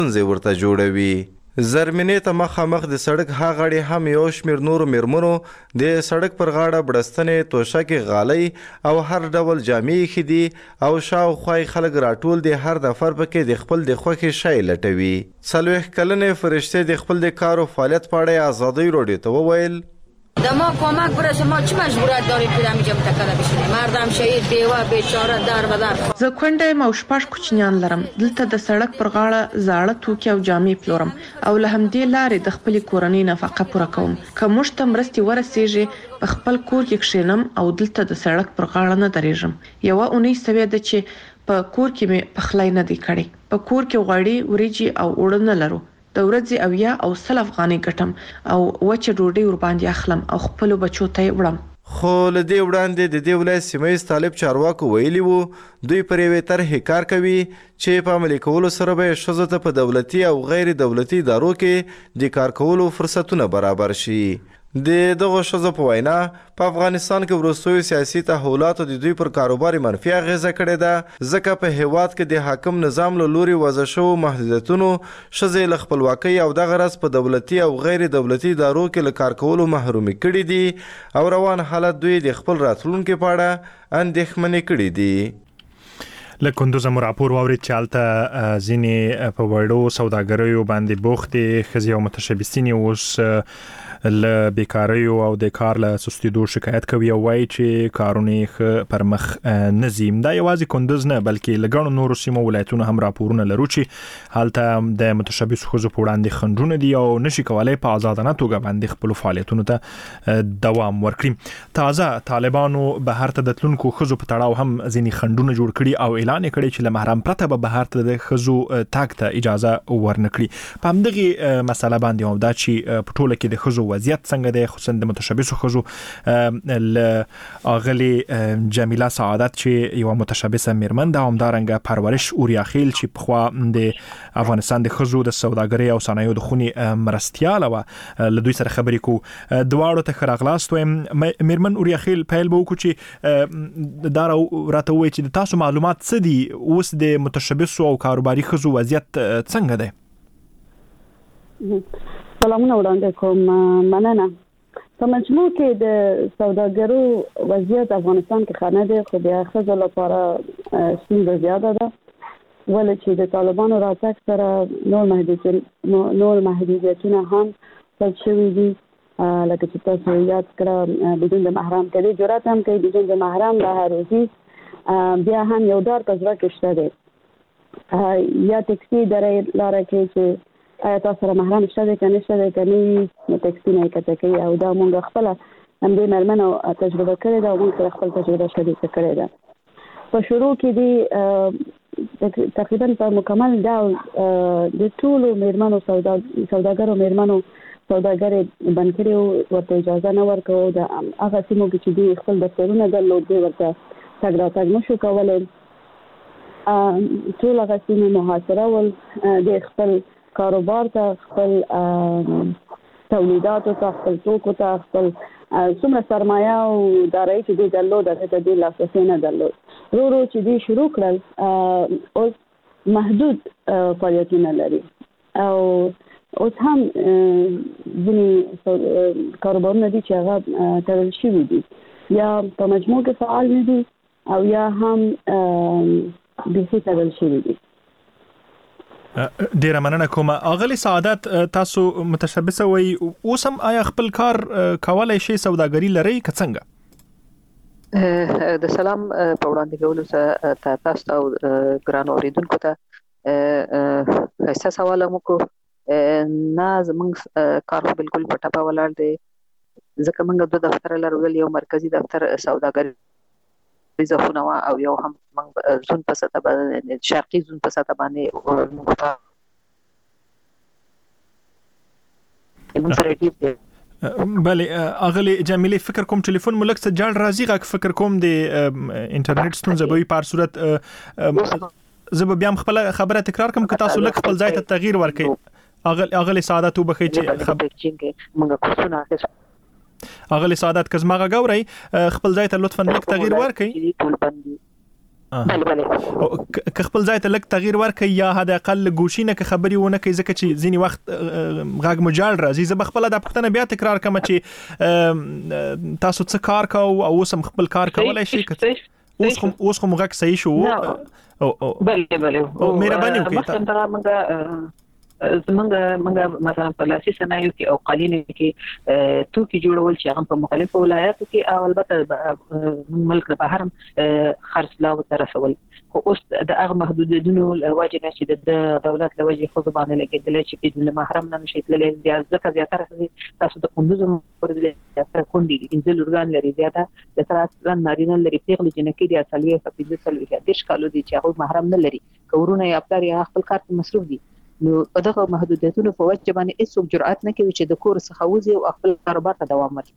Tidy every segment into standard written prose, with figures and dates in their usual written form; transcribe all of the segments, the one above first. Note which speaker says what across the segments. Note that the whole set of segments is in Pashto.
Speaker 1: ستونزې ورته جوړوي. زرمینې ته مخامخ د سړک ها غاړې هم یو شمېر نورو میرمنو د سړک پر غاړه بړستنې، توشکې، غالۍ او هر ډول جامې ایښي دي او شاوخوا یې خلک راټول دي. هر دفتر پکې د خپل د خوښې شی لټوي. 40 کلنې فرشتې د خپل د کار او فعالیت په اړه ازادۍ راډیو ته وویل:
Speaker 2: در ما کمک برسه، ما چه مجبوریت داریم که اینجا متکل بشینیم؟ مردم شهید، بیوه، بیچاره، در و در.
Speaker 3: زه کونډه یم او 6 کوچنیان لرم. دلته د سړک پر غاړه زاړه توکي او جامې پلورم او له همدې لارې د خپل کورنۍ نفقه پوره کوم. که موږ ته مرستې ورسیږي په خپل کور کې کښینم او دلته د سړک پر غاړه نه درېږم. یوه اونۍ سوې ده چې په کور کې مې پخلی نه دی کړی. په کور کې غوړي، وریجې او اوړه نه لرو. د ورځې 80 او 100 افغانۍ ګټم او وچه ډوډۍ ورباندې اخلم او خپل بچو ته یې وړم.
Speaker 1: خو له دې وړاندې د دې ولایت سیمه ییز طالب چارواکو ویلي وو دوی پر یوې طرحې کار کوي چې په عملي کولو سره به ښځو ته په دولتي او غیر دولتي ادارو کې د کار کولو فرصتونه برابر شي. د دغه ښځو په وینا په افغانستان کې وروستیو سیاسي تحولاتو د دوی پر کاروبار منفي اغیزه کړې ده، ځکه په هیواد کې د حاکم نظام له لوري وضع شوو محدودیتونو ښځې له خپلواکۍ او دغه راز په دولتي او غیر دولتي ادارو کې له کار کولو محرومې کړي دي او روان حالت دوی د خپل راتلونکي په اړه اندېښمنې کړي دي.
Speaker 4: له کندوزه مو راپور واورید چې هلته ځینې په وړو سوداګریو باندې بوختې ښځې او متشبثین اوس له بیکاریو او د کار له سستیدو شکایت کوي او وایي چې کارونه یې پر مخ نه ځي. دا یوازې کندوز نه بلکې له ګڼو نورو سیمو ولایتونو هم راپورونه لرو چې هلته د متشبث ښځو په وړاندې خنډونه دي او نشي کولای په آزادانه توګه باندې خپلو فعالیتونو ته دوام ورکړي. تازه طالبانو بهر ته د تلونکو ښځو په تړاو هم ځینې خنډونه جوړ کړي او اعلان یې کړی چې له محرم پرته به بهر ته د ښځو تګ ته اجازه ورنکړي. په همدغې مسله باندې هم دا چې په ټوله کې د ښځو وضعیت څنګه دی، خصوصا د متشبثو ښځو له اغلې جمیله سعادت چې یو متشبثه میرمن ده، همدارنګه پرورش اوریاخیل چې پخوا د افغانستان د ښځو د سوداګرۍ او صنایعو د خونې مرستیاله وه، له دوی سره خبرې کوو. دواړو ته ښه راغلاست وایم. میرمن اوریاخیل پیل به وکړو چې دا راته ووایي چې د تاسو معلومات څه دي، اوس د متشبثو او کاروباري ښځو وضعیت څنګه دی؟
Speaker 5: سلامونه وړاندې کوم. مننه. په مجموع کې د سوداګرو وضعیت افغانستان کې ښه نه دی، خو بیا ښځو لپاره ستونزه زیاته ده، ولې چې د طالبانو راتګ سره نور محدودیتونه هم پل شوي دي، لکه چې تاسو یاد کړه بدون د محرم کوي، جرأت هم کوي بدون د محرم له هروزي. بیا هم یو ډار په زړه کې شته دی، یا ټکسي درې لاره کې چې آیا تاسو سره محرم شته دی که نشته دی، که نه وي نو ټکسي نه یې کته کوي او دا مونږ خپله همدې مېرمنو تجربه کړې ده او مونږ سره خپل تجربه شریکه کړې ده. په شروع کې دي تقریبا په مکمل ډول د ټولو مېرمنو سوداګرو مېرمنو سوداګرۍ بند کړي، ورته اجازه نه ورکوو. د هغه سیمو کې چې دوی خپل دفترونه درلود دوی ورته تګ راتګ نشو کولی. ټول هغه سیمې محاصره ول، د خپل کاروبار ته، خپل تولیداتو ته، خپل توکو ته، خپل څومره سرمایه او دارایي چې دوی درلود هغې ته دوی لاسرسی نه درلود. ورو ورو چې دوی شروع کړل اوس محدود فعالیتونه لري او اوس هم ځینې کاروبارونه دي چې هغه تړل شوي دي، یا په مجموع کې فعال نه دي او یا هم بیخي تړل شوي دي.
Speaker 4: ډیره مننه کوم. اغلی سعادت، تاسو متشبثه وي، اوس هم آیا خپل کار کولای شي، سوداګري لري که څنګه؟
Speaker 6: د سلام په وړاندې کولو سره تاسو او ګران اوریدونکو ته ښایسته سوال مو کو. نه زموږ کار خو بالکل په ټپه ولاړ دی، ځکه موږ 2 دفتر لرو، یو مرکزی دفتر سوداګري زخونه او یو هم موږ زون په سطح باندې شرقي زون په سطح باندې
Speaker 4: بله. اغلی جمیله، فکر کوم ټلیفون مو لږ څه جړ راځي، غږ فکر کوم د انټرنیټ ستونزه به وي. په هر صورت زه به بیا هم خپله خبره تکرار کوم که تاسو لږ خپل ځای ته تغییر ورکړئ. اغلی سعادت وبخئ چې اغلی سعادت که زما غږ اورئ خپل ځای ته لطفا لږ تغییر ورکړئ. که خپل ځای ته لږ تغییر ورکړي یا حد اقل ګوشینه که خبري ونه کوي ځکه چې ځینی وخت غږ مجال راځي. زه بخپل د پښتنه بیا تکرار کوم چې تاسو څه کار کوو او اوس هم خپل کار کولای شئ. اوس خو غږ صحیح شو.
Speaker 6: بله
Speaker 4: مهرباني وکړئ.
Speaker 6: زمونږ مثلا په لاسي صنایعو کې او قالینو کې توکي جوړول چې هغه په مختلفو ولایاتو کې او البته ملک بهر خرڅلاو ته رسول. خو اوس د هغه محدودیتونو لوجه نه چې د دولت لوجه خو باندې لګیدل چې د محرم نه نشي تللی ځکه زیاتره تاسو د قندوز پرځ کوندي انځل ورغان لري زیاته د تر نارینه لري پیغلي جنکی دي اصلي په دې سلوي د ښکالو دي چې هغه محرم نه لري کورونه یا خپل خپل کار مصروف دي. نو دغه محدودیتونو په وجه باندې هیڅ جرأت نه کوي چې د کور څخه وځي او خپل کاروبار ته دوام ورکړي.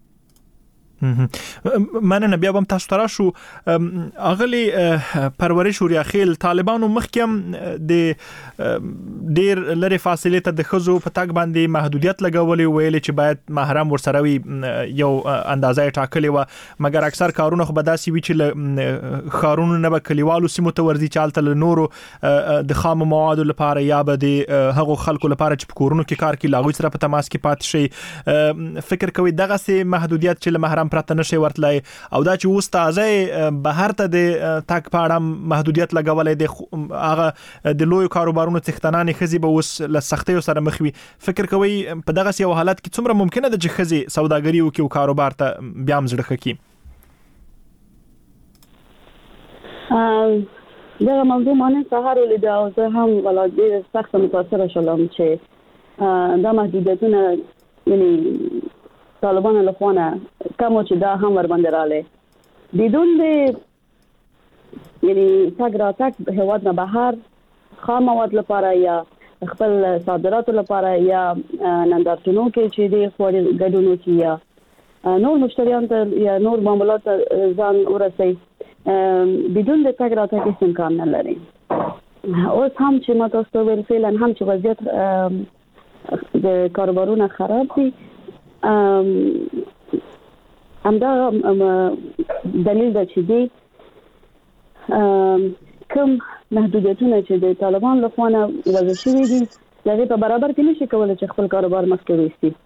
Speaker 4: مننه. بیا هم تاسو ترا شو اغلی پرورش ورياخیل طالبانو مخکم د ډیر لري فاصله ته د خزو په تاګ باندې محدودیت لګولې ویل چې باید محرم ورسره وي یو اندازې ټاکلې و مګر اکثر کارونه خو بداسي وی چې خارونو نه بکلیوالو سیمو ته ورځي چالت له نورو د خام مواد لپاره یا به د هغو خلکو لپاره چې کورونو کې کار کوي لاغوي سره په تماس کې پات شي. فکر کوي دغه سي محدودیت چې محرم پرته نشي ورتلای او دا چې اوس تازه بهر ته د تاک پاړم محدودیت لګولې د هغه د لوی کاروبارونو څښتنانې خزي به اوس له سختۍ سره مخ وي. فکر کوي په دغه یو حالت کې څومره ممکنه ده چې خزي سوداګري وکړي او کاروبار ته بیا هم زړه خکې؟
Speaker 5: دغه موضوع مانه سهار ولید او زه هم ولادي سخت متاثر شوم چې دا محدودیتونه یعنی طالبان له خوانه کوم چې دا هم ور باندې رااله بدون د یعنی تاګ هواد نه بهر خام مواد لپاره یا خپل صادرات لپاره یا نندارتونو کې چې د خوري ګډونو کې یا نور مشتریان ته یا نور معاملات ځان ورسي بدون د تاګ هیڅ امکان نه لري. اوس هم چې ما تاسو ویل فعلا هم چې وضعیت د کاروبارونو خراب دي همدا دلیل ده چې دی کوم محدودیتونه چې د طالبان له خوا وضع شوي دي دغه په برابر کې نشي کولای چې خپل کاروبار مخکې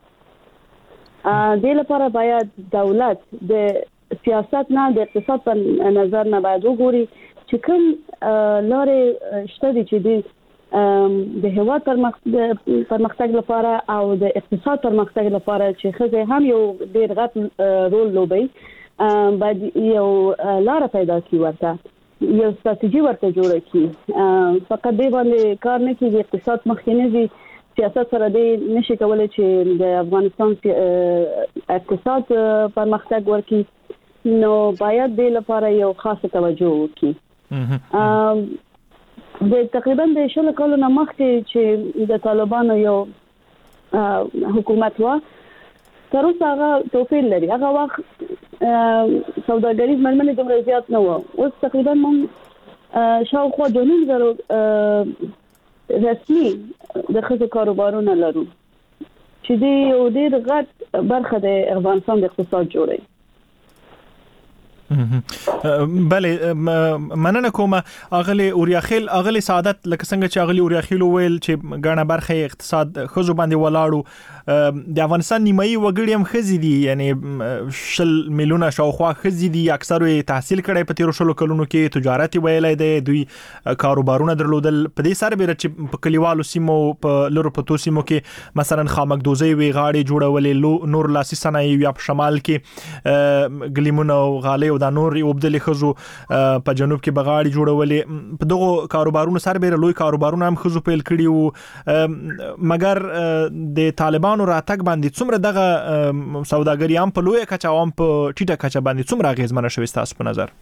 Speaker 5: وړي. د لپاره باید دولت د سیاست نه د اقتصاد په نظر نه باید وګوري چې کوم لارې شته دي چې دی د هوا پرمختګ لپاره او د اقتصاد پرمختګ لپاره چې خزه هم یو ډیر غټ رول لوبي باید یو لار پیدا کی ورته یو ستراتیژي ورته جوړه کی. فقط دی باندې کار نه کیږي اقتصاد مخکې نه دي سیاست سره دی نشي کولای چې د افغانستان اقتصاد پرمختګ ورکړي نو باید د لپاره یو خاصه توجه وکړي. د تقریبا د شل کالو نه مخکې چې د طالبانو یو حکومت و تر اوسه هغه توفیر لري. هغه وخت سوداګریز مرمنې دومره زیات نه و. اوس تقریبا مونږ شاوخوا 2,000 رسمي د خزو کاروبارونه لرو چې دی یو ډیر غټ برخه د افغانستان د اقتصاد جوړوي.
Speaker 4: بله مننه کوم اغلی اوریاخیل اغلی سعادت لکه څنګه چې اغلی اوریاخیل ویل چې غاڼه برخه اقتصاد خزو باندې ولاړو د افغانستان نیمایي وګړي هم خزي دي یعنی 100 میلیونه شاوخوا خزي دي اکثر تحصیل کړي په 13 کلونو کې تجارت ویلای دي دوی کاروبارونه درلودل په دې سره به چې په کلیوالو سیمو په لورو پتو سیمو کې مثلا خامکدوزي وی غاړي جوړولې نور لاسي صنایع یا په شمال کې ګلیمونه او غالي دا نور یو بدل خزو په جنوب کې بغاړي جوړولې په دغه کاروبارونو سره به لوی کاروبارونه هم خزو پیل کړي وو مګر د طالبانو راتګ باندې څومره دغه سوداګری هم په لوی کچا هم په ټیټه کچا باندې څومره غیزمنه شوي تاسو په نظر؟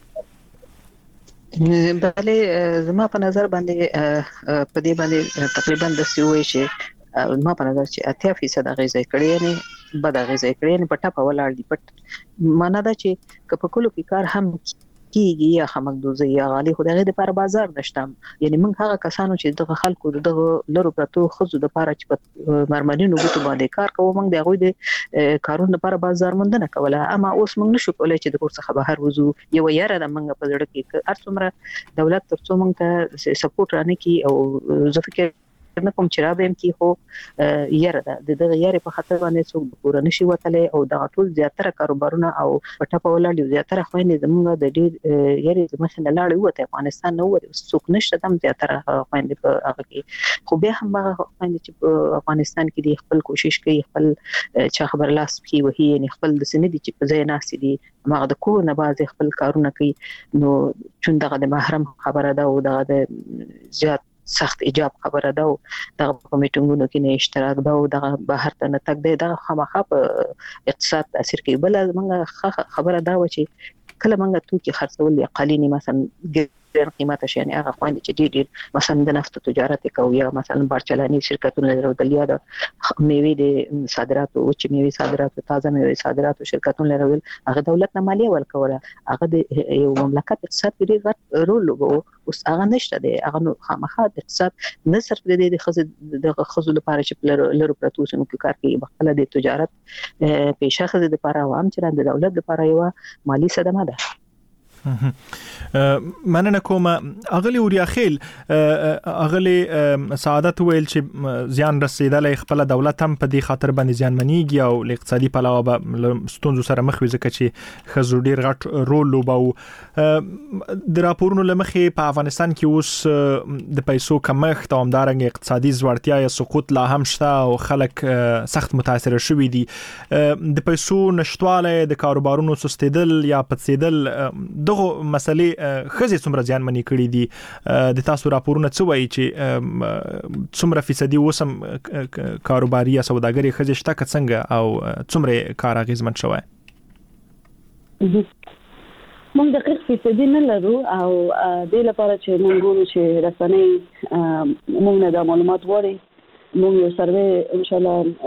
Speaker 6: بله زما په نظر باندې په دې باندې تقریبا د سوي شي ما په نظر چې 80% غیزه کړي یعنی بد غیزه کړي یعنی په ټاپه ولاړ دي پټ معنا دا چې په کولو کې کار هم کیږي یا خمګدوزي یا غالي خدای د پر بازار نشته. یعنی موږ هغه کسانو چې د خلکو دغه لرو پرتو خزو د لپاره چې په مرمنینو بوتو باندې کار کوو، موږ د هغوی د کارونو لپاره بازار موندنه کوله. اما اوس موږ نشو کولای چې د کور څخه بهر وځو. یو یاره د موږ په زړه کې هر څومره دولت ترڅو موږ ته سپورټ رانه کی او زه فکر نه کوم چې را به کې خو یاره د دغه یاره په خاطر باندې څوک پوره نشي وتلې او د ټول زیاتره کاروبارونه او پټه په ولاړ زیاتره خويندې زموږ د ډېر یاره د مخه نه لاړې وته افغانستان نو څوک نشته تم زیاتره خويندې په هغه کې. خو بیا هم هغه خويندې چې په افغانستان کې د خپل کوشش کوي، خپل چا خبر لاس کې وهي، یعنی خپل د سندې چې په ځای ناس دي هغه د کور نه باز خپل کارونه کوي. نو چون دغه د محرم خبره ده او دغه د زیات سخت ایجاب خبره ده او دغه کمیټونو کې نه اشتراک ده او دغه بهر ته نه تک ده، دغه خامخا په اقتصاد تاثیر کوي. بل موږ خبره دا و چې کله موږ توکي خرڅول یا قالینی مثلا ډېر قیمته شي، یعنی هغه خوندې چې ډېر مثلا د نفت تجارت کوي یا مثلا بارچلانی شرکتونه لرل یا د میوې د صادراتو او چې میوې صادراتو تازه میوې صادراتو شرکتونه لرل، هغه دولت نه مالیه ورکوله. هغه د یو مملکت اقتصاد کې ډېر غټ رول لوبو. اوس هغه نشته دی. هغه خامخا د اقتصاد نه صرف د خزو لپاره چې لرو پرتو سنو کې کار کوي، بخله د تجارت پیشه خزو لپاره او هم چې د دولت لپاره یو مالی صدمه ده.
Speaker 4: مننه کوم. اغلی اوریا خیل اغلی سعادت ویل چې زیان رسیدلې خپل دولت هم په دې خاطر باندې زیان منیږي او اقتصادي پلاوه به ستونزو سره مخ وي، ځکه چې خزو ډیر غټ رول لوباو. د راپورونو لمخې په افغانستان کې اوس د پیسو کمښت او همدارنګه اقتصادي ځوړتیا یا سقوط لا هم شته او خلک سخت متاثر شوي دي. د پیسو نشټواله، د کاروبارونو سستیدل یا پڅیدل، دغه مسلې خزي څومره ځان منی کړی دي. د تاسو راپورونه څه وایي چې څومره فیصدي وسم کاروباري یا سوداګري خزي شته څنګه او څومره کار اغیزمن شوی؟
Speaker 5: موږ دقیق فیصدي نه لرو او د لپاره چې موږ ګورو چې رسنۍ موږ نه د معلومات وړي. موږ یو سروې ان شاء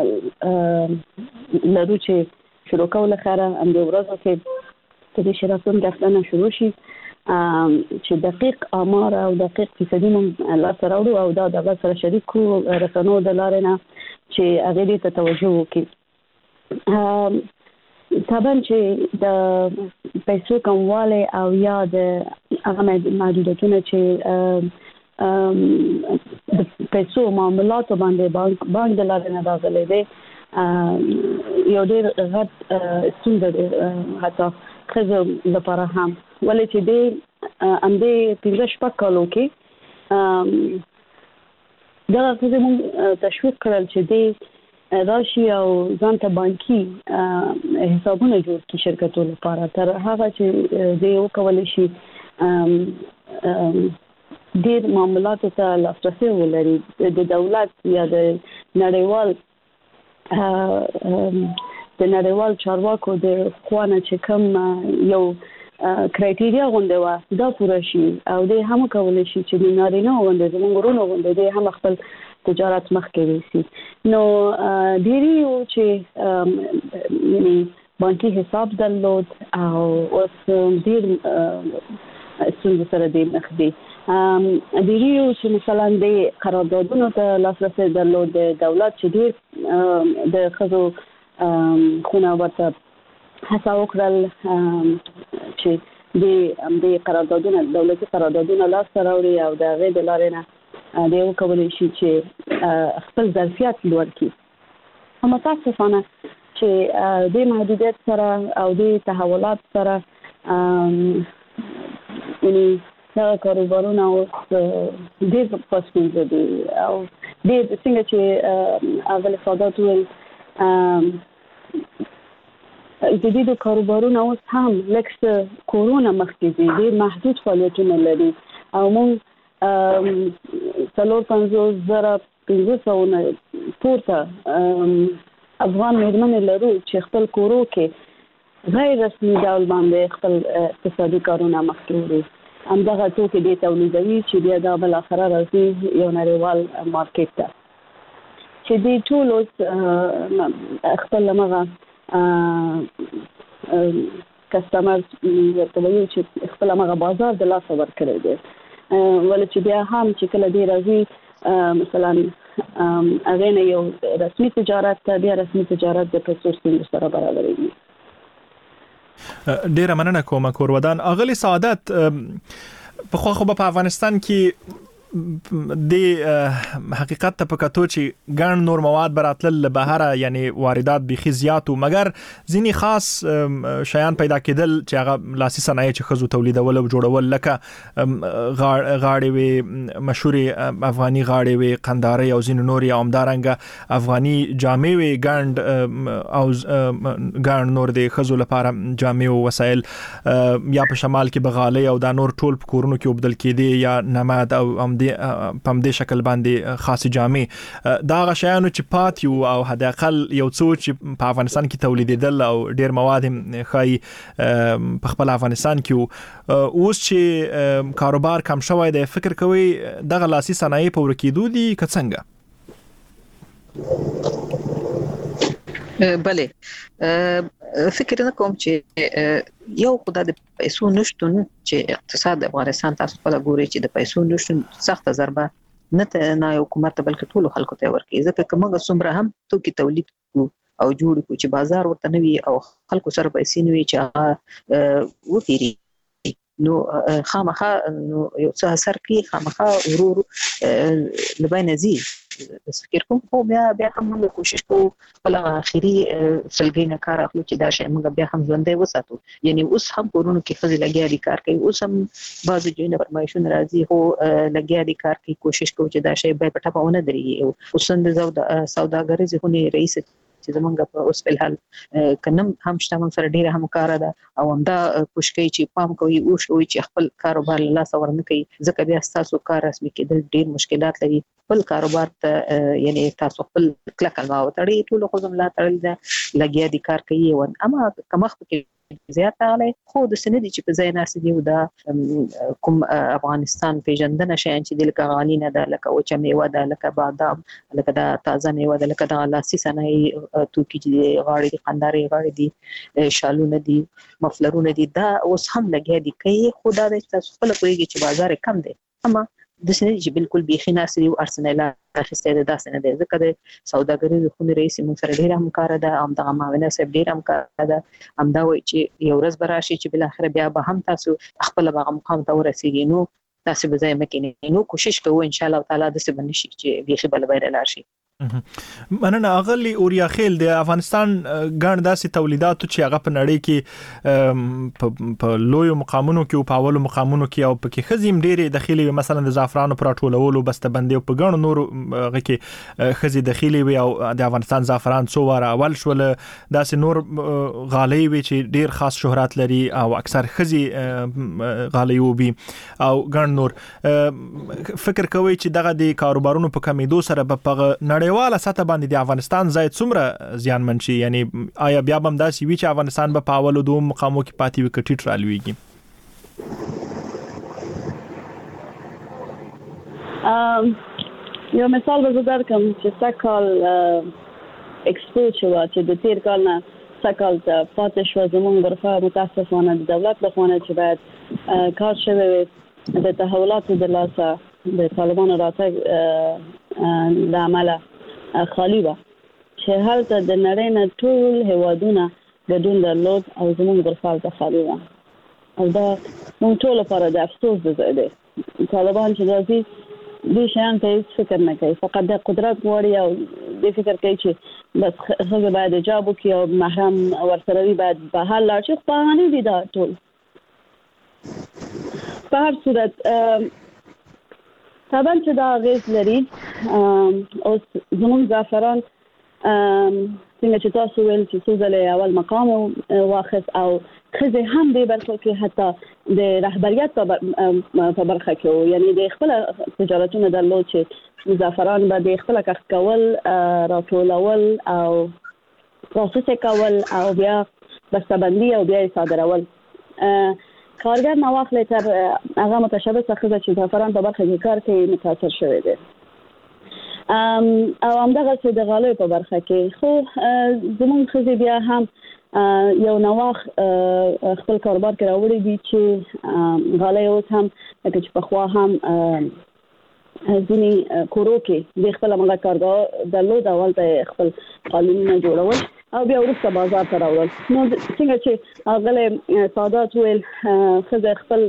Speaker 5: الله لرو چې شروع کوله خره هم د ورځو کې د شرافون دفترونه شروع شي چې دقیق آمار او دقیق فیصدي موږ لا سره وړو او دا د سره شریک کو رسنو د لارې نه چې هغه دې ته توجه وکړي. طبعا چې د پیسو کمواله او یا د هغه محدودیتونه چې د پیسو معاملات باندې بانک د لارې نه راغلي دي یو ډېر غټ ستونزه ده حتی خزو لپاره هم. ولې چې د امدې 15 کالو کې دا خزو موږ تشویق کړل چې د راشي او ځان ته بانکي حسابونه جوړ کړي شرکتونو لپاره، تر هغه چې د یو کولای شي ډېر معاملاتو ته لاسرسي ولري. د دولت یا د نړیوال چارواکو د خوانه چې کوم یو کرایټیریا غونډه و دا پوره شي او د هم کولای شي چې د نارینه غونډه زموږ ورونو غونډه د هم خپل تجارت مخکې وسی. نو ډیری او چې یعنی بانکي حساب درلود او اوس ډیر څنګه سره د مخدي ډیری او چې مثلا د قراردادونو ته لاسرسي درلود د دولت چې ډیر د خزو خونه ورته هڅه وکړل چې د قراردادونو دولتي قراردادونو لاس راوړي او د غیر د لارې نه د یو کولای شي چې خپل ظرفیت لوړ کړي. هم متاسفانه چې د محدودیت سره او د تحولات سره یعنی دا کاروبارونه اوس ډېر پاسپینځ دي او ډېر څنګه چې اول سادات ویل جديد کاروبارونه اوس هم لکه کورونا مخکې دي ډېر محدود فعالیتونه لري او موږ 450,500 پورته افغان مېرمنې لرو چې خپل کورو کې غیر رسمي ډول باندې خپل اقتصادي کارونه مخکې وړي. همدغه توکي دې تولیدوي چې بیا دا بل اخره راځي یو نړیوال مارکیټ ته چې دې ټول خپل لمغه کسټمر ورته وایي چې خپل هغه بازار د لاس ورکړي دي ولې چې بیا هم چې کله دی راځي مثلا هغه نه یو رسمي تجارت بیا رسمي تجارت د پیسو ستونزې سره برابرېږي.
Speaker 4: ډیره مننه کوم کورودان. اغلی سعادت په خو په افغانستان کې د حقیقت ته پکاتو چې ګڼ نور مواد براتل له بهره یعنی واردات بيخي زیاتو مګر ځینی خاص شیان پیدا کېدل چې هغه لاسي صنایع چې خزو تولیدول او جوړول لکه غاړې وي مشهوري افغاني غاړې وي قنداري او ځین نور یا همدارنګ افغاني جامې وي ګاند او ګاند نور د خزو لپاره جامې او وسایل یا په شمال کې بغالي او د نور ټول کورونو کې وبدل کېدي یا نماد او په دې شکل باندې خاصه جامې دا غشيانو چې پات یو او حد اقل یو څو چې په افغانستان کې تولیدېدل او ډیر مواد خای په خپل افغانستان کې اوس چې کاروبار کم شوی دی فکر کوي دغه لاسي صنایع په ورکیدو دي که څنګه؟
Speaker 6: بله فکر نه کوم چې یو خدای د پیسو نشټون چې اقتصاد افغانستان تاسو په لګوري چې د پیسو نشټون سخت ضربه نه حکومت بلکې ټول خلکو ته ورکړي ځکه کومه څومره هم توکي تولید او جوړ کو چې بازار ورته نوي او خلکو سره پیسې نوي چې وفيري نو خامخا نو یو څه اثر کوي خامخا ورور لبای نزي فکر کوم خو بیا هم موږ کوشش کوو بل اخري سلګي نه کار اخلو چې دا شی موږ بیا هم ژوندې وساتو یعنی اوس هم کورونو کې خزي لګیا دي کار کوي اوس هم بعض جوړه فرمایشونه راځي هو لګیا دي کار کوي کوشش کوو چې دا شی به پټه پاونه دري اوس د سوداګرۍ ځونه رئیس چې زمونږ په اوس په حال کنم هم شته موږ سره ډیره همکار ده او همدا کوشش کوي چې پام کوي او شوي چې خپل کاروبار له لاس ورنه کوي ځکه بیا تاسو کار رسمي کېدل ډیر مشکلات لري خپل کاروبار ته یعنی تاسو خپل کلکل ما وتړي ټول خو زم لا تړل ده لګیا دي کار کوي او اما کمخ کې زیات علی خو د سندې چې په ځای ناس دی او دا کوم افغانستان پیژندنه شین چې د لکغالینه ده لکه او چې میوه ده لکه بادام لکه دا تازه میوه ده لکه دا لاسي صنایع توکي چې غاړي قنداري غاړي دي شالونه دي مفلرونه دي دا اوس هم لګیا دي کوي خدا د تاسو خپل پرېږي چې بازار کم دی اما د سندې چې بالکل بيخي ناسري او ارسنال اخیسته ده داسنه ده ځکه د سوداګرۍ د خونې رئیس موږ سره ډیر همکار ده هم د معاونت سره ډیر همکار ده هم دا وایي چې یو ورځ براشي چې بل اخر بیا به هم تاسو خپل مقام ته ورسیږئ نو تاسو به ځای مکینې نو کوشش کوو ان شاء الله تعالی د څه بنشي چې بيخي بل بیر لاشي.
Speaker 4: مننه اغلی اوریا خیل د افغانستان ګڼ داسې تولیدات چې هغه په نړۍ کې په لوی مقامونو کې او په اولو مقامونو کې او په کې خزیم ډېرې داخلي مثلا د زعفرانو پر ټولولو بسته‌بندي او په ګڼ نور هغه کې خزي داخلي وي او د افغانستان زعفران څو واره اول شول داسې نور غالي وي چې ډېر خاص شهرت لري او اکثر خزي غالي وي او ګڼ نور فکر کوي چې دغه د کاروبارونو په کمیدو سره په نړیواله سطح باندې د افغانستان ځای څومره زیانمن شي یعنی آیا بیا هم داسې وي چې افغانستان په اولو دوه مقامو کې پاتې وي کټی ټرالويږي؟
Speaker 5: یو مثال به درکم چې سکال ایکسپو چې د تیر کال نه سکال ته پاتې شو زموږ غرفه متاسفانه د دولت لخوا چې باید کار شوی د تحولاتو د لاسه د طالبانو راتګ د عمله خالی و چې هلته د نړۍ نه ټول هیوادونه ګډون درلود او زموږ غرفه ته خالی و او دا موږ ټول لپاره د افسوس ځای دی. طالبان چې راځي دې شیان ته هیڅ فکر نه کوي فقط د قدرت غواړي او دې فکر کوي چې بس ښځه باید حجاب وکړي او محرم ورسره وي باید بهر لاړ شي خو باندې دي دا ټول په هر صورت طبعا چې دا غیز لري اوس زموږ زعفران څنګه چې تاسو ویل چې څو ځله اول مقام واخذ او خزه هم دې برخه کې حتی د رهبریت په برخه کې یعنی د خپل تجارتونه درلود چې زعفران به د خپل کښت کول راټولول او پروسس کول او بیا بسته‌بندي او بیا صادرول کارګر نواخلې تر هغه متشابه څخه چې زعفران په برخه کې کار کوي متاثر شوی دی او همدغه چې د غالۍ په برخه کې خو زموږ خزي بیا هم یو نواخ خپل کاروبار کې راوړي دي چې غالۍ اوس هم لکه چې په خوا هم ځینې کورو کې د خپل عمله کارګاه درلود اول ته خپل قالینونه جوړول او بیا وروسته بازار ته راوړل. نو څنګه چې هغه سادات ویل خزه خپل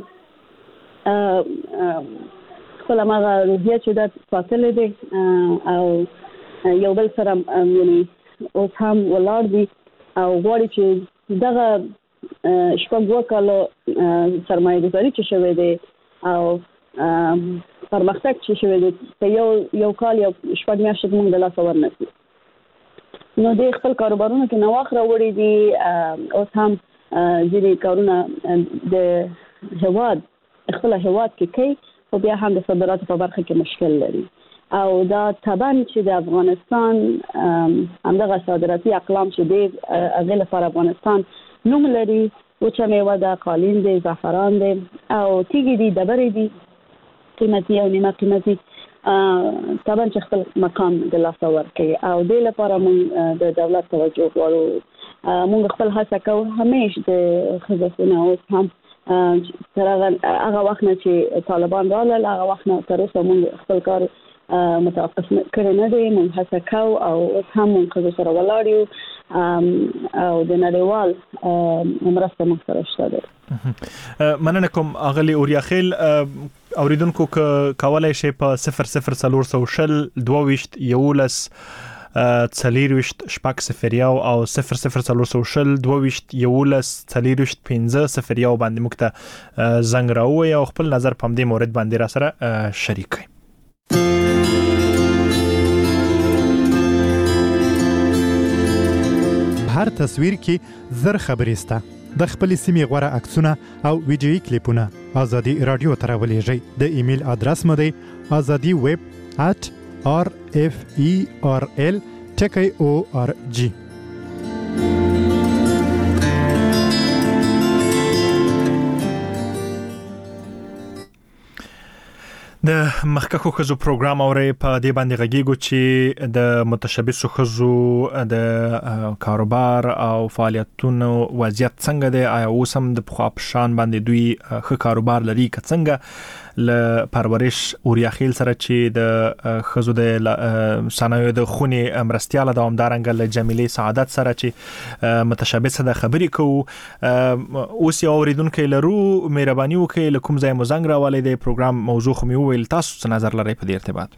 Speaker 5: هغه روحیه چې دا ساتلې دي او یو بل سره یعنی اوس هم ولاړ دي او غواړي چې دغه شپږ کالو سرمایه گذاري چې شوې ده او پرمختګ چې شوې ده په یو کال یو شپږ میاشتې موږ د لاس ورنسي. نو د خپل کاروبارونو کې نواخ راوړي دي اوس هم ځینې کارونه د هواد خپل هواد کې کوي او بیا هم د صادراتو په برخه کې مشکل لري او دا طبعا چې د افغانستان همدغه صادراتي اقلام چې دی هغه لپاره افغانستان نوم لري وچه میوه ده، قالین دی، زعفران دی او تیږې دي، ډبرې دي قیمتي او نیمه قیمتي طبعا چې خپل مقام د لاسه ورکوي او دې لپاره موږ د دولت توجه غواړو. موږ خپل هڅه کوو همیشه د ښځو اوس هم تر هغه وخت نه چې طالبان راغلل هغه وخت نه تر اوسه موږ خپل کار متوقف کړی نه دی. موږ هڅه کوو او اوس هم موږ ښځو سره ولاړ یو او د نړیوال مرسته موږ سره شته ده.
Speaker 4: مننه کوم اغلی اوریاخیل. اوریدونکو کولای شي په 00400 22 11 څلېرويشت شپږ صفر یو او 00400 22 11 څلېرويشت 15 یو باندې موږ ته زنګ راووي او خپل نظر په دې مورید باندې را سره شریک کړئ.
Speaker 7: هر تصویر کې زر خبرېسته د خپل سیمې غوړه عکسونه او ویډیوي کلیپونه ازادي رادیو ته راولېږئ. د ایمیل ادرس مو دی azadi@referl.org.
Speaker 4: د مخکښو ښځو پروګرام اوري په دې باندې غږیږو چې د متشبثو ښځو د کاروبار او فعالیتونو وضعیت څنګه دی، آیا اوس هم د پخوا په شان باندې دوی ښه کاروبار لري که څنګه. ل پرورش اوریاخیل سره چې د ښځو د صنایعو د خونې مرستیاله دوامدارنګه له جمیلې سعادت سره چې متشبثه د خبرې کوو. اوس یو اوریدونکو لرو، مهرباني وکړئ له کوم ځای مو زنګ راولې د پروګرام موضوع خو مې وویل، تاسو څه نظر لرئ په دې ارتباط؟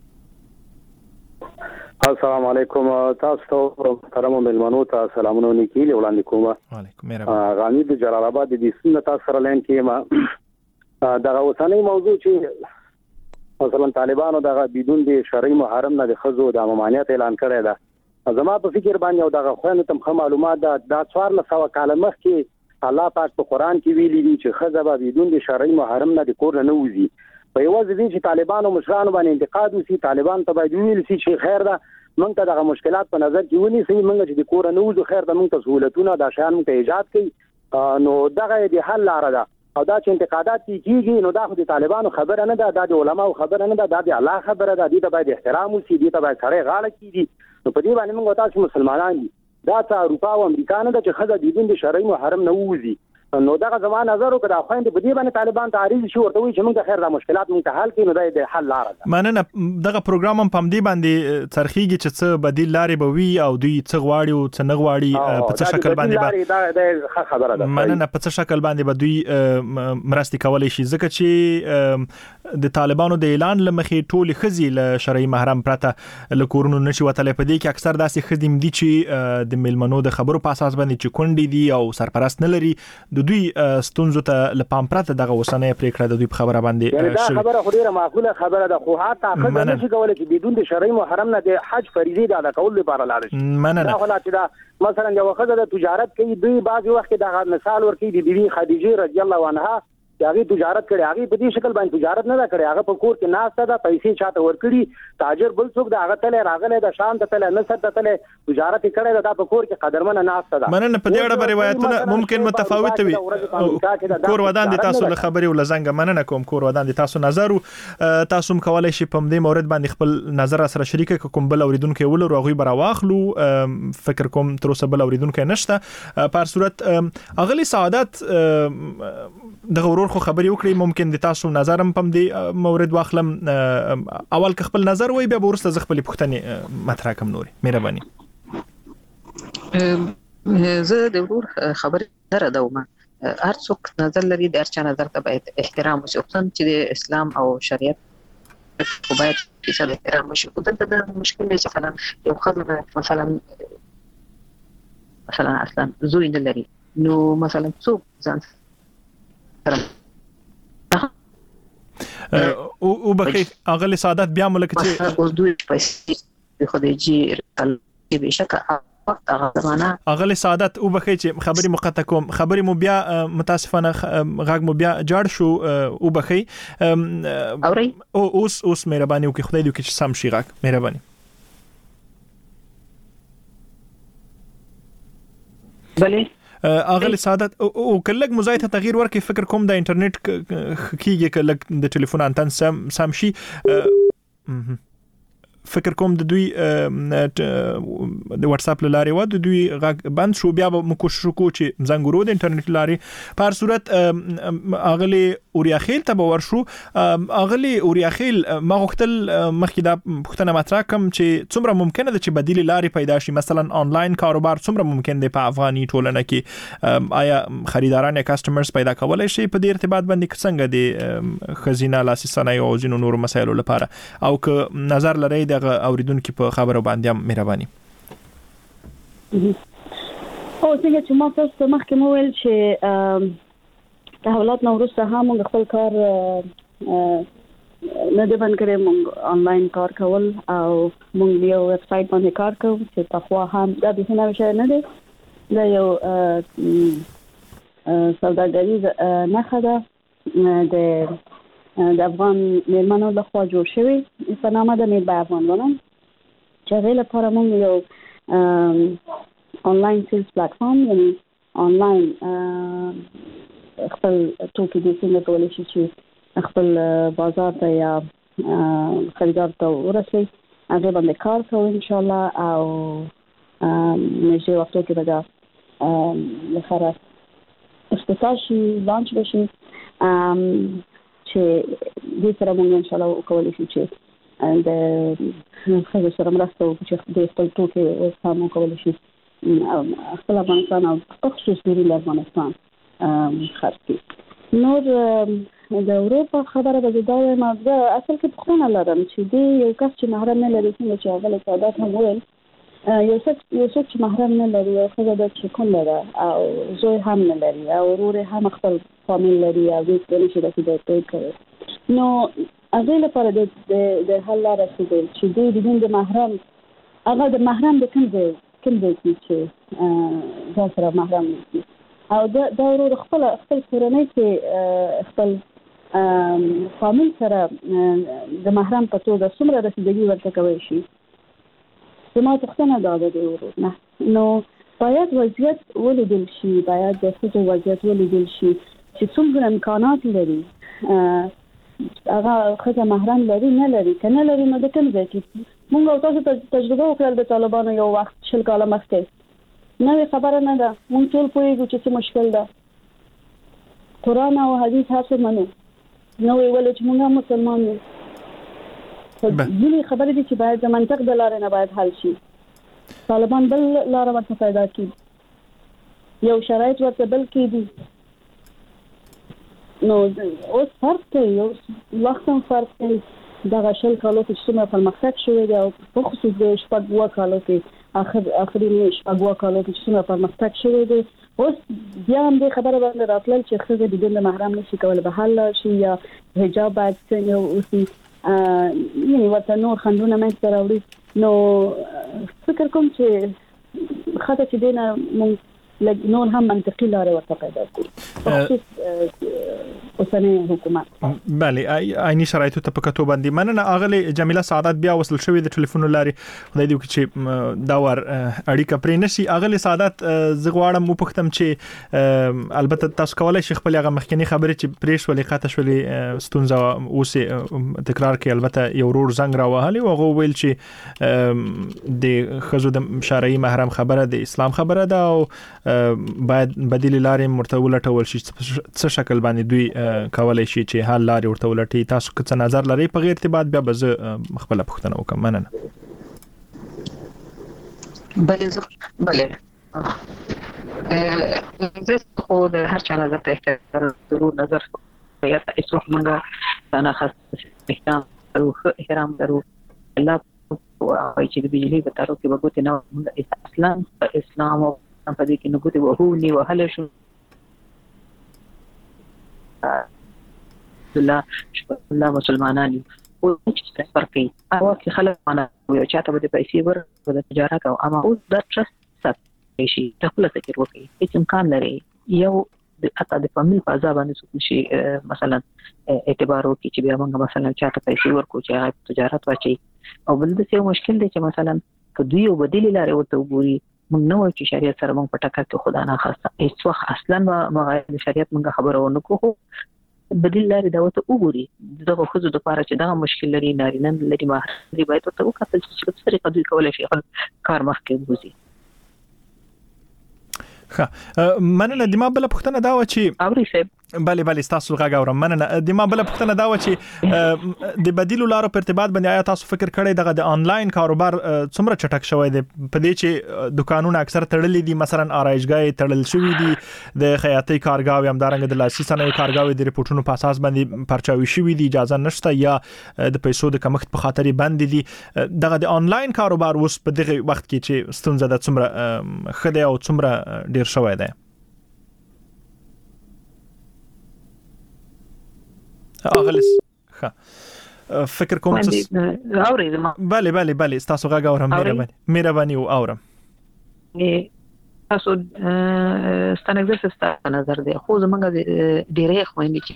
Speaker 8: السلام علیکم. تاسو ته محترم ملمنو ته سلامونه نیکیل وړاندې کوم.
Speaker 4: وعلیکم مهرباني.
Speaker 8: غنی د جلال آباد د سنت تاسو سره لاین کې ما دغه اوسنۍ موضوع چې مثلا طالبانو دغه بدون د شرعي محرم نه د خزو د ممانعت اعلان کړی دا. زما په فکر باندې او دغه خوانو تم معلومات دا 1400 کال مخکې الله پاک په قران کې ویلي دي چې خزه به بدون د شرعي محرم نه د کور نه وځي. په یو ځای چې طالبانو مشرانو باندې انتقاد وسی، طالبان ته باید ویل شي چې خیر ده موږ ته دغه مشکلات په نظر کې ونیسي، موږ چې د کور نه وځو خیر ده موږ ته سہولتونه دا شان موږ ته ایجاد کړي. نو دغه د حل لاره ده او دا چې انتقادات کیږي نو دا خو د طالبانو خبره نه ده، دا د علماو خبره نه ده، دا د الله خبره ده. دې ته باید احترام وشي، دې ته باید سره غاړه کیږي. نو په دې باندې موږ تاسو مسلمانان دي دا ته اروپا او امریکا نه ده چې خزه د دین د شرعي محرم نه وځي. نو دغه زمانه نظر وکړه خويند په دې باندې طالبان تعریض شو ورته وي چې موږ خیر د مشکلات موږ حل کړو. نو دا د حل لاره ده.
Speaker 4: مننه. دغه پروګرام هم پم دی باندې ترخیږي چې څه بدیل لارې به وي او دوی څه غواړي او څه نه غواړي په څه شکل باندې به
Speaker 8: دا خبره ده.
Speaker 4: مننه. په څه شکل باندې به دوی مرستي کولای شي ځکه چې د طالبانو د اعلان لمخې ټول خزي له شرعي محرم پرته له کورونو نشي وتلې. په دې کې اکثر داسې خدیم دي چې د ملمنو د خبرو په اساس باندې چې کونډي دي او سرپرست نه لري، د دوی ستونزو ته لپام پرته دغه وسنه پریکړه د دوی په خبره باندې
Speaker 8: دا خبره خو ډیره معقوله خبره ده، خو حتی خدای نشي کولای چې بدون د شرعي محرم نه د حج فریضه ادا کول لپاره لاړ شي.
Speaker 4: مننه.
Speaker 8: دا خلاص دا مثلا یو خدای د تجارت کوي، دوی بعض وخت دا مثال ورکړي د بیبي خدیجه رضی الله عنها چې هغه تجارت کړي، هغه په دې شکل باندې تجارت نه کړي، هغه په کور کې ناشته ده، پیسې چاته ورکړي، تاجر بل څوک د هغه تل راغله د شان ته تل نه سره تل تجارت کړي، دا په کور کې قدرمن ناشته ده.
Speaker 4: مننه. په دې اړه روایتونه ممکن متفاوت وي. کور ودان دي تاسو له خبري ول زنګ مننه کوم. کور ودان دي تاسو نظر تاسو کولای شي په دې مورد باندې خپل نظر سره شریک کوم بل اوریدونکو ولر غوي براواخلو. فکر کوم تر اوسه بل اوریدونکو نشته. په صورت اغلی سعادت د غورور خو خبري وکړي، ممکن د تاسو نظرم په دې مورد واخلم. اول خپل نظر وي بیا ورسته خپل پوښتنه مطرح کوم. نوري مهرباني.
Speaker 6: زه د ورور خبري سره دومه هر څوک نظر لري، د هر چا نظر ته باید احترام وشي، خصوصا چې د اسلام او شریعت خو باید چې د احترام وشي. خو د مشکل چې مثلا یو خزه مثلا اصلا زوی نه لري، نو مثلا څوک ځان سره
Speaker 4: او بخیر اغلی سعادت بیا ملک چې
Speaker 6: اوس دوی پیسې خو دې چې بشکه وخت هغه زمانہ
Speaker 4: اغلی سعادت او بخیر چې خبري مقطع کوم. خبري مو بیا متاسفانه غږ مو بیا جوړ شو. او بخیر
Speaker 6: اوري
Speaker 4: اوس مهرباني وکړئ، خدای دې وکړي سم شي غږ. مهرباني.
Speaker 6: بله
Speaker 4: اغلی سعادت او کلک مزایت تغییر ورکړي. فکر کوم د انټرنیټ کیږي کلک د ټلیفون انتن سم شي. فکر کوم د دوی د واتس اپ لاري و د دوی غږ بند شو، بیا به کوشش وکړو چې زنګ ورو د انټرنیټ لاري. په هر صورت اغلی اوریاخیل ته به ورشو. اغلی اوریاخیل ما غوښتل مخکې دا پوښتنه مطرح کوم چې څومره ممکنه ده چې بدیل لاري پیدا شي، مثلا آنلاین کاروبار څومره ممکن دی په افغاني ټولنه کې؟ آیا خریداران یا کسٹمرز پیدا کولای شي په دې ارتباط باندې څنګه دی خزینه لاسي صنایع او ځینو نور مسایلو لپاره؟ او که نظر لري دغه اوریدونکو په خبرو باندې مهرباني.
Speaker 5: او څنګه چې ما تاسو مخکې مو ویل چې تحولات نو وروسته هم موږ خپل کار نه دی بند کړی، موږ آنلاین کار کول او موږ یو ویب سټ باندې کار کوو چې تخوا هم دا به نه شي نه دی، دا یو سوداګریز نښه ده د افغان میرمنو لخوا جوړ شوی په نامه د میل بای افغان ومن، چې هغې لپاره موږ یو آنلاین سیلز پلیټفارم، یعنی آنلاین خپل توکي دې څنګه کولی شي چې خپل بازار ته یا خریدار ته ورسوي، هغې باندې کار کوو انشاءالله. او نږدې وختو کې به دا لپاره افتتاح شي، لانچ بشي، چې دې سره موږ انشاءالله وکولی شو چې د ښځو سره مرسته وکړو چې د خپل توکي هم وکولی شي خپل افغانستان او په خصوص بیرون افغانستان خرڅ کړي. نور د اروپا خبره به دا وایم، زه اصل کې پوښتنه لرم چې دې یو کس چې محرم نه لري، څنګه چې هغه له سعادت هم ویل، یو څوک چې محرم نه لري، یو ښځه ده چې کوم ده او زوی هم نه لري او ورور هم خپل فامیل لري او دې کولی شي داسې د کوي، نو هغې لپاره د حل لاره څه دی چې دوی بدون د محرم، هغه د محرم د کوم ځای کې چې ځان سره محرم وي، او دا ورور خپل کورنۍ کې خپل فامیل سره د محرم په توګه څومره رسیدګي ورته کولی شي. زما پوښتنه دا ده د ورور نه، نو باید وضعیت ولیدل شي، باید د ښځو وضعیت ولیدل شي چې څومره امکانات لري، هغه ښځه محرم لري نه لري، که نه لري نو د کوم ځای کې. موږ او تاسو تجربه وکړل د طالبانو یو وخت 20 کاله مخکې، نوې خبره نه ده، موږ ټول پوهېږو چې څه مشکل ده. قرآن او حدیث هر څه منو، نو ویل چې موږ هم مسلمان یو. ځینې خبرې دي چې باید د منطق د لارې نه باید حل شي. طالبان بل لاره ورته پیدا کړي، یو شرایط ورته بل کړي، نو اوس فرق کوي، اوس وخت هم فرق کوي. دغه 20 کالو کې چې څومره پرمختګ شوی دی او په خصوص د 7 کالو کې آخري 7 کالو کې چې څومره پرمختګ شوی دی، اوس بیا هم دې خبره باندې راتلل چې ښځه بدون د محرم نشي کولی به حل شي، یا حجاب باید څنګه اوسي، یعنی ورته نور خنډونه منځته راوړي. نو فکر کوم چې خاطر چې دینه مونږ نور هم منطقي لارې ورته پیدا کړو، په خصوص اوسنی حکومت.
Speaker 4: بله عیني شرایطو ته په کتو باندې مننه اغلی جمیله سعادت بیا وصل شوې د ټلیفون لاري خدای دې چې دا ور اړیکه پرې نشي. اغلی سعادت زغواړم مو پختم چې البته تاسو کولای شئ خپل هغه مخکنی خبرې چې پریش ولې قاطه شولې ستونزه اوس تکرار کې. البته یو ورور زنګ راوهلی او هغه ویل چې د خزو د شرعي محرم خبره د اسلام خبره ده او باید بدیل لارې مرتبه ولټول شي څه شکل باندې دوی کولای شي چې حل لارې ورته ولټي. تاسو څه نظر لرئ په غیر ارتباط بیا به زه خپل پوښتنه وکم. مننه.
Speaker 6: بله زه خو د هر چا نظر ته احترام نظر یا اسو موږ انا خاص احترام درو الله او چې د بجلی په تارو کې وګورئ نو اسلام او په دې کې نو کوته وهونی وهله شو الله مسلمانان او چې فرقي او چې خلک معنا یو چاته به پیسې ور د تجارت او اما او د ترست شي خپل فکر وکړي هیڅ امکان لري یو د اته د فامیل په ځای باندې څه شي مثلا اعتبار وکړي چې بیا موږ مثلا چاته پیسې ورکو چې تجارت واچي او بل د څه مشکل دی چې مثلا کدی یو بدیل لارې ورته وګوري موږ نو چې شریعت سره موږ په ټکر کې خدا نه خاصه هیڅ وخت اصلا ما شریعت موږ خبره ونه کوو بدیل لري دا وته وګوري دغه خزو د پاره چې دا مشکل لري نارینه لري ما دې باید ته وکړل چې څه طریقه دوی کولای شي کار مخکې وځي.
Speaker 4: ښه مننه. د ما بل پوښتنه دا و چې
Speaker 6: اوري صاحب
Speaker 4: بله تاسو غږ اورم. مننه. د ما بل پوښتنه دا و چې د بدیل لارو په ارتباط باندې آیا تاسو فکر کړی دغه د آنلاین کاروبار څومره چټک شوی دی په دې چې دکانونه اکثر تړلې دي مثلا آرایشګاه تړل شوی دي د خیاطۍ کارګاوي همدارنګه د لاسي صنایع کارګاوي د ریپورتونو په اساس باندې پرچاوي شوی دي اجازه نشته یا د پیسو د کمښت په خاطر باندې دي. دغه د آنلاین کاروبار اوس په دغه وخت کې چې ستونزه د څومره خدای او څومره ډیر شوی دی. اغلس ښه فکر کوم
Speaker 6: چې اورېدم.
Speaker 4: بله تاسو غږ اورم. مهرباني او اورم.
Speaker 6: تاسو ستنګ زستا نظر دی خو زمونږ ډیره خويندې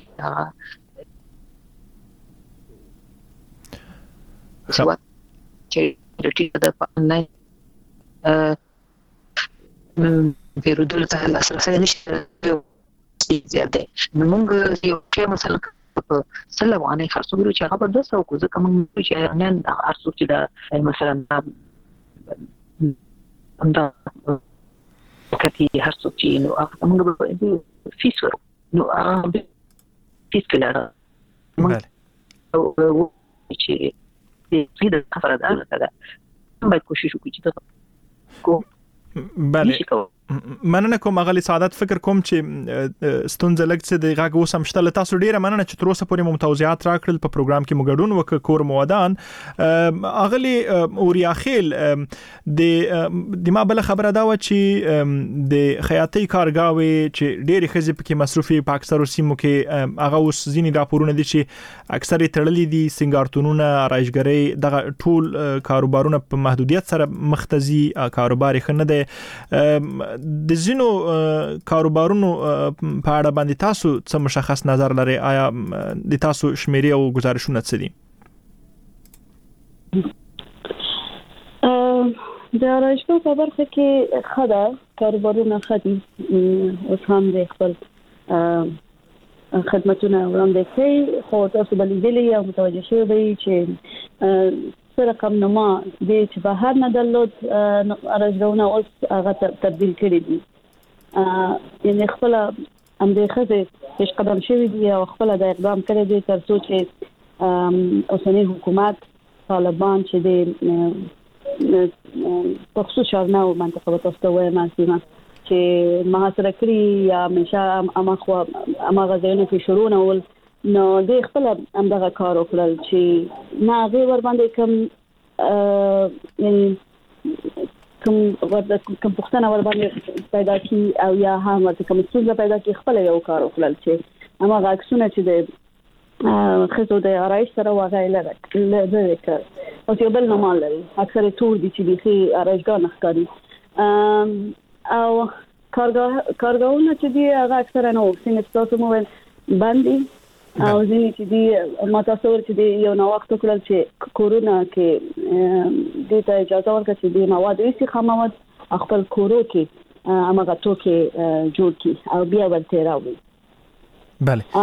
Speaker 6: چې د آنلاین پیرودل ته لاسرسي نشته زیاته موږ یو چې مثلا سلوانه خرڅورو چې هغه په 200 کو ځکه موږ چې نن ارڅو چې دا مثلا دا کتي هرڅو چې نو هغه موږ به فیس ورو نو هغه فیس کړه موږ او چې دې د خبره ده باید کوشش وکړو چې کو
Speaker 4: بله مننه کوم غلی سعادت. فکر کوم چې ستونزه لګ څه د غاګ وسم شته تاسو ډیره مننه چې تر اوسه پورې مو توضیحات راکړل په پروګرام کې مګډون وک کور مودان اغلی اوریا خیل د ما بل خبره دا و چې د خیاطۍ کارګاوي چې ډیره خزي پکې مصرفي په اکثرو سیمو کې هغه اوس ځینی راپورونه دي چې اکثر تړلې دي سنگارتونونه راجګري دغه ټول کاروبارونه په محدودیت سره مختزي کاروبار خنه ده. د زینو کاروبارونو په اړه باندې تاسو څه مشخص نظر لرئ؟ آیا د تاسو شمیرې او گزارشونه څه دي؟
Speaker 5: د راځو په برخه کې خدا کاروبارونه خدي اوس هم د خپل خدماتونه وړاندې کوي خو تاسو بلې دي یا متوجه شوي چې رقم نما د چې بهر نه درلود راځونه اوس هغه تبدیل کړی دي یعنی خپل اندېخه چې قدم شوی دی او خپل د اقدام کړی دی تر څو چې اوسنی حکومت طالبان چې د خصوص شارناو منطقه تاسو وایم چې محاصره کړی یا همیشه اما غزيونه په شروع نه ول نو د خپل همدغه کار وکړل چې نه غي ور باندې کوم یعنی کوم پښتنه ور باندې پیدا کی او یا هم ورته کوم څه پیدا کی خپل یو کار وکړل چې اما غاښونه چې د خزو د آرایش سره واغایله لږه او چې بل نمال لري اکثر ټول دي چې به آرایشګاه نه ښکاري او کارګاونه چې دی هغه اکثر نه څنګه تاسو مو باندې او ځینې چې دی ما تاسو ورته دی یو نو وخت کړل چې کورونا کې د ته اجازه ورکړه چې د مواد ویسي خامواد خپل کورو کې امغه توکي جوړ کی او بیا ورته راوړي.
Speaker 4: بله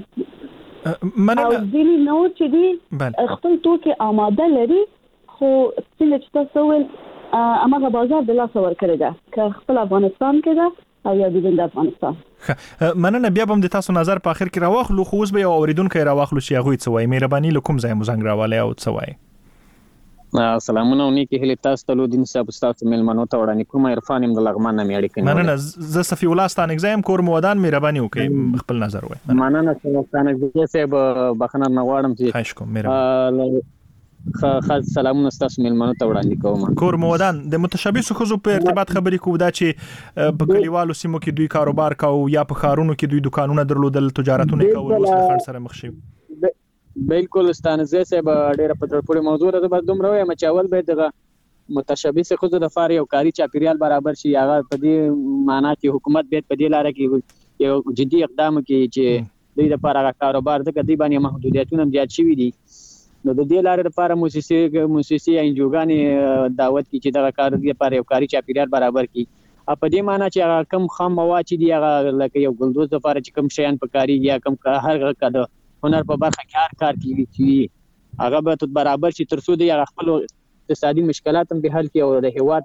Speaker 5: مننه. او ځینې نو چې دی خپل توکي آماده لري خو چې تاسو ول امغه بازار د لاس ورکړی دا که خپل افغانستان کې دا او یا د افغانستان.
Speaker 4: مننه. بیا به د تاسو نظر په اخر کې راوخلو خو اوس به یو اوریدونکو راوخلو چې هغه څه وایي. مهرباني لکم ځای مو زنګ راواله او څه وایي.
Speaker 9: سلامونه ونی کې هله تاسو ته لودین صاحب تاسو ملمنو ته وړاندې کوم عرفان ام د لغمان نه میړی کوي.
Speaker 4: مننه. ز صفی الله ستان اگزام کور مودان مهرباني وکړئ خپل نظر وایي.
Speaker 9: مننه ستان اگزام صاحب بخنه نغواړم چې
Speaker 4: خواهش کوم. مهرباني.
Speaker 9: خاص سلامونه تاسو ملمنو ته وړاندې کوم.
Speaker 4: کور مودان د متشابه خزو په ارتباط خبرې کوو دا چې په کلیوالو سیمو کې دوی کاروبار کاو یا په خارونو کې دوی دکانونه درلودل تجارتونه کول اوس د خند سره مخ شي.
Speaker 9: بالکل ستانزه صاحب ډیره په پوره موضوع ده. بس دومره وایم چې اول به دغه متشابه خزو د فار یو کاری چاپیریال برابر شي. هغه په دې معنی چې حکومت به په دې لار کې یو جدي اقدام کوي چې دوی د لپاره کاروبار د کدی باندې محدودیتونه زیات شوي دي. نو د دې لارې لپاره موسسي انجوګانې دعوت کی چې دا کار لپاره یو کاری چاپیریال برابر کی. په دې معنی چې کم خام مواد چې دی هغه لکه یو ګلدوز لپاره چې کم شیان پکاري یا کم هر کده هنر په برخه کې کار کوي چې هغه به برابر شي ترڅو د خپل اقتصادي مشکلات هم به حل کړي او د هیواد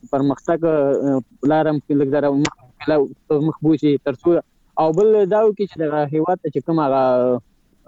Speaker 9: پرمختګ لارم کې لږ مخبوشي ترڅو او بل داو کې چې د هیواد ته کوم هغه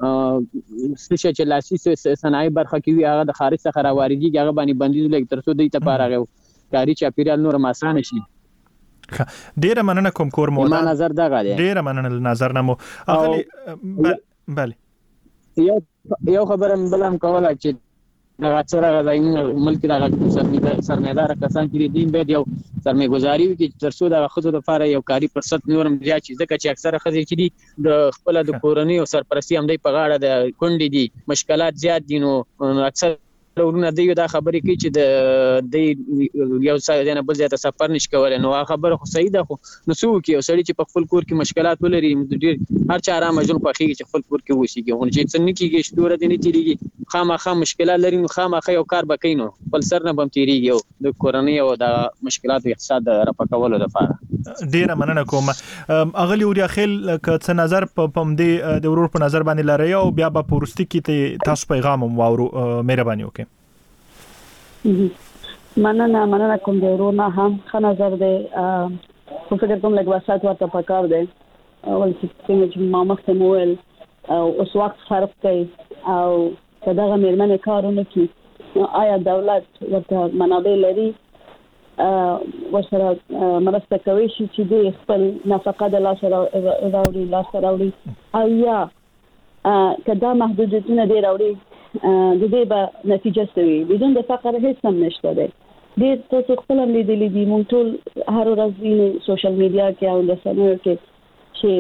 Speaker 9: سشه چې لاسي صنایع برخه کې هغه د خارج څخه راوړيږي هغه باندې بندیز لګ ترڅو د لپاره کاری چاپیریال نور آسان شي.
Speaker 4: ډیره مننه کوم کور مو
Speaker 9: ما نظر دا غاړي.
Speaker 4: ډیره مننه نظر نمو اغلی. بله
Speaker 9: یو خبره بلم کوله چې دا څنګه د ملک د سرمایدار کسان چې دین به یو سرمایه گذاري وکړي ترڅو د خزو لپاره یو کاری فرصت نورم زیات شي. ځکه چې اکثره خزې چې دي د خپل د کورنۍ او سرپرستی هم دی په غاړه د کونډې دي مشکلات زیات دي. نو اکثر ورونه دی دا خبرې کوي چې د یو ځای نه بل ځای ته سفر نشي کولای. نو هغه خبره خو صحیح ده خو نو څو کې یو سړی چې په خپل کور کې مشکلات ولري ډیر هر چا آرام ژوند خوښیږي چې خپل کور کې وشيږي. خو چې څنګه کېږي شتوره دي نه تیریږي خامخا مشکلات لري نو خامخا یو کار بکینو بل سر نه بم تیریږي او د کورنۍ او د مشکلات اقتصاد رپکولو لپاره.
Speaker 4: ډیره مننه کوم. اغلی وریا خیل که څه نظر پم دی د ورور په نظر باندې لري او بیا په پورستی کې تاسو پیغام واورو. مهرباني وکړئ.
Speaker 5: مننه کوم دی ورونه هم ښه نظر دی. خو فکر کوم لږ وسات ورته پکار دی اول چې ما مخته مول او اوس وخت صرف کوي او دغه مېرمنې کارونه کوي آیا دولت ورته منابع لري ورسره مرسته کوي چې د خپل نفقه د لاس راوړي او یا کدا محدودیتونه دی راوړي د دې به نتیجه سوي بدون د فقر هیڅ هم نشته دی. ډېر تاسو خپل هم لیدلي دي موږ ټول هر ورځ وینو سوشل میډیا کې او رسنیو کې چې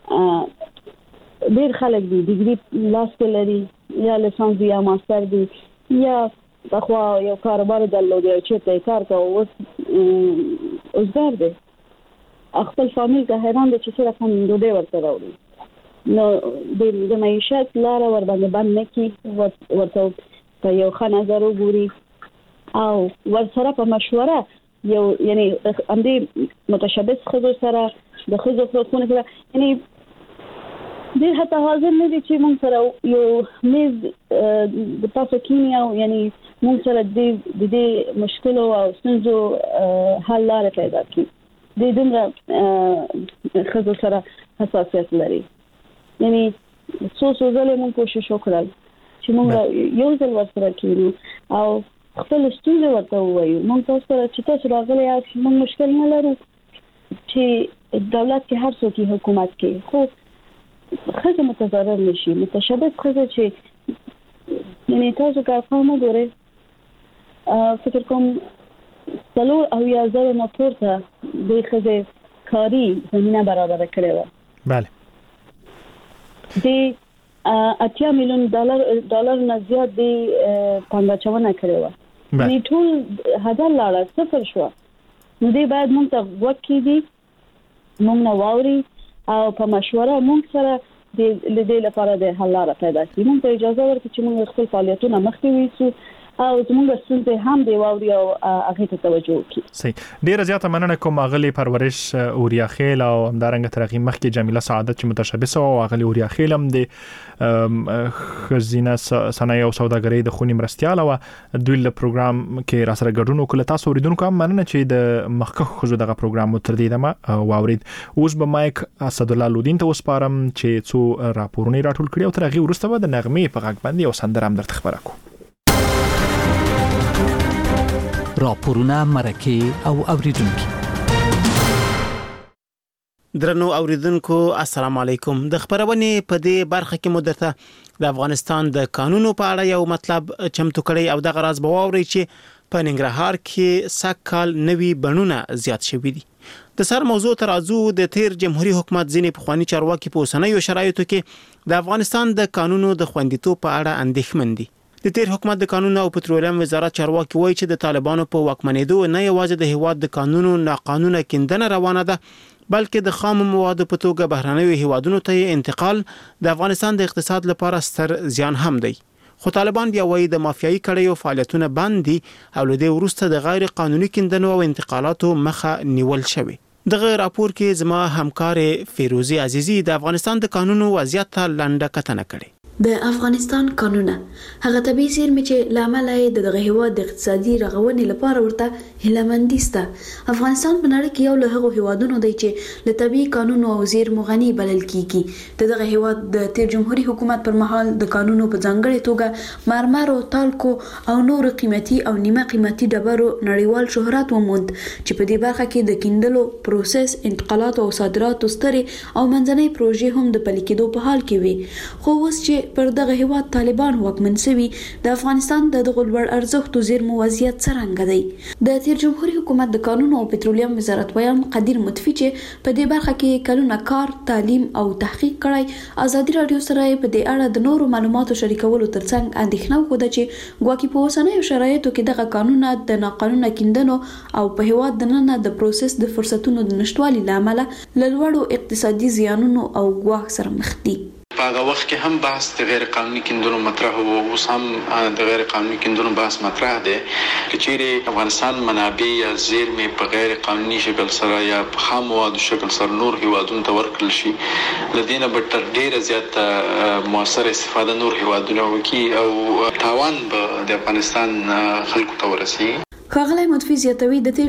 Speaker 5: ډېر خلک دي ډیګري لاس کې لري یا لیسانس یا ماستر دي یا بخوا یو کاروبار درلودي او چې ته کار کوي اوسګار دي خپل فامیل ته حیران دي چې څه رقم دوی ورته راوړي. نو د معیشت لار ور باندې باندې کی ورته په یو ښه نظر وګوري او ورسره په مشوره یو یعنی اندي متشابه خزو سره د خزو پروتونه کړه یعنی د هڅه حاضر نه دي چې موږ سره یو میز د تاسو کیمیا یعنی موږ سره د دې مشکل او ستونزو حل لارې پیدا کړي. د دومره خزو سره حساسیت لري یعنی څو ځله موږ کوشش وکړل چې موږ یو ځل ورسره کېنو او خپل ستونزې ورته ووایو. موږ تاسو سره چې تاسو راغلي یاست موږ مشکل نه لرو چې دولت کې هر څوک حکومت کې خو خزه متضرر نشي. متشابه خزه چې یعنی تاسو کار کوم غوړي فکر کوم څلور او یا زره نه پورته د خزه کاری زمينه برابر کړې و.
Speaker 4: بله
Speaker 5: د 80 میلیون ډالر نه زیات دی پنځچونه کړې و. یعنی ټول هزار لاړه صفر شو. نو دی باید مونږ ته وکړي دي مونږ نه واوري او په مشوره مونږ سره د دې لپاره د حل لاره پیدا شي. موږ ته اجازه ورکړي چې موږ خپل فعالیتونه مخکې ویسو او زموږ ستونزې هم دی واوري او هغه ته توجه وکړي.
Speaker 4: صحیح. ډیره زیاته مننه کوم اغلی پرورش اوریا خیل او همدارنګه ترغی مخکې جمیله سعادت چې متشبثه او اغلی اوریا خیل هم د خزینه صنایع او سوداګرۍ د خونی مرستيال او دوی له پروګرام کې را سره ګډون وکړ. تاسو اوریدونکو هم مننه چې د مخکخ خزو دغه پروګرام تر دې دمه واورید. اوس به مایک اسد الله لودین ته وسپارم چې څو راپورونه راټول کړي او ترغی ورسته به د نغمې په غږ باندې او سندره هم درته خبره کوم.
Speaker 10: راپورونه مرکه او اوریدونکو.
Speaker 11: درنو اوریدونکو السلام علیکم. د خبرونه په دې برخه کې مدته د افغانستان د قانونو په اړه یو مطلب چمتو کړی او د غراز بواوري چې په ننګرهار کې سکهال نوي بڼونه زیات شوي دي. د سر موضوع ترازو د تیر جمهوریت حکومت ځینې پخوانی چارواکي په اوسنیو شرایطو کې د افغانستان د قانونو د خوندیتوب په اړه اندېښمن دي. د تیر حکومت د قانونو او پټرولیم وزارت چارواکي وایي چې د طالبانو په واکمنېدو نه یوازې د هیواد د قانونو ناقانونه کیندنه روانه ده بلکې د خام موادو په توګه بهرنیو هیوادونو ته انتقال د افغانستان د اقتصاد لپاره ستر زیان هم دی. خو طالبان بیا وایي د مافیایي کړیو فعالیتونه بند دي او له دې وروسته د غیر قانوني کیندنو او انتقالاتو مخه نیول شوی. دغه راپور کې زما همکار فیروزی عزیزی د افغانستان د قانونو وضعیت ته لنډه کتنه کړې.
Speaker 12: د افغانستان قانونه هغه طبيعي زیرمې چې لامل یې دغه هیواد د اقتصادي رغونې لپاره ورته هیلمندي سته. افغانستان په نړۍ کې یو له هغو هیوادونو دی چې له طبيعي قانونو او زیرمو غني بلل کیږي. دغه هیواد د تیر جمهوریت حکومت پر مهال د قانونو په ځانګړي توګه مرمر او تالکو او نور قیمتي او نیمه قیمتي ډبرو نړیوال شهرت وموند چې په دې برخه کې د کیندلو پروسس، انتقالات او صادراتو سترې او منځنۍ پروژې هم د پلي کېدو په حال کې وي. خو اوس چې پر دغه هیواد طالبان واکمن شوي د افغانستان د دغه لوړ ارزښتو زیرمو وضعیت څرنګه دی. د تیر جمهوریت حکومت د قانونو او پټرولیم وزارت ویان قدیر مطفی چې په دې برخه کې کلونه کار، تعلیم او تحقیق کړی ازادي رادیو سره په دې اړه د نورو معلوماتو شریکولو ترڅنګ اندېښنه وکړه چې ګواکې په اوسنیو شرایطو کې دغه قانونه د ناقانونه کیندنو او په هیواد دننه د پروسس د فرصتونو د نشټوالي لامل له لوړو اقتصادي زیانونو او ګواښ سره مخ دي.
Speaker 13: په هغه وخت کې هم بحث د غیر قانوني کیندنو مطرح وو، اوس هم د غیر قانوني کیندنو بحث مطرح دی. کچېرې افغانستان منابع یا زیرمې په غیر قانوني شکل سره یا په خام موادو شکل سره نور هیوادونو ته ورکړل شي، لدینه به تر ډیره زیات موثر استفاده نور هیوادونه وکړي او تاوان به د افغانستان خلکو ته ورسي.
Speaker 12: ښاغلی مطفی زیاتوي د تیر